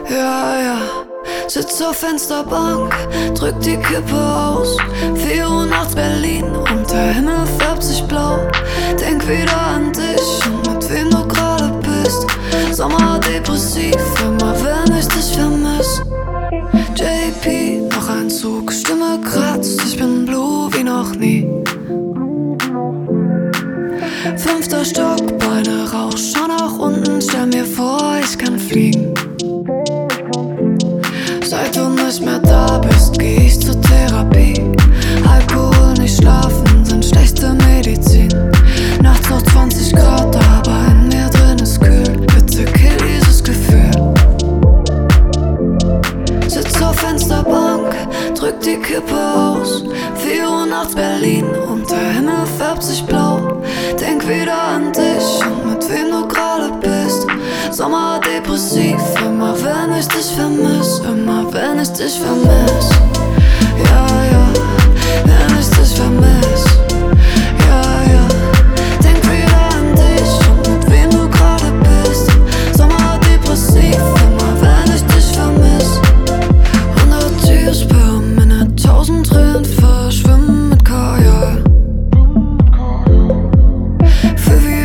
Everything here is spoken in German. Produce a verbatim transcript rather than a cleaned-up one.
Ja, ja, sitz auf Fensterbank, drück die Kippe aus. Vier Uhr nachts Berlin und der Himmel färbt sich blau. Denk wieder an dich und mit wem du gerade bist. Sommerdepressiv, immer wenn ich dich vermiss. J P, noch ein Zug, Stimme kratzt, ich bin blue wie noch nie. Fünfter Stock, Beine raus, schau nach unten, stell mir vor, ich kann fliegen. Seit du nicht mehr da bist, geh ich zur Therapie. Alkohol, nicht schlafen, sind schlechte Medizin. Nachts noch zwanzig Grad, aber in mir drin ist kühl. Bitte kill dieses Gefühl. Sitz auf Fensterbank, drück die Kippe aus. Vier Uhr nachts Berlin und der Himmel färbt sich blau. Denk wieder an dich und mit wem du gerade bist. Sommerdepressiv, immer wenn ich dich vermiss. Immer wenn ich dich vermiss. Ja, ja, wenn ich dich vermiss. Ja, ja, denk wieder an dich und mit wem du gerade bist. Sommerdepressiv, immer wenn ich dich vermiss. Hundert Tears per Minute, tausend Tränen verschwimmen mit Kajal. Für wie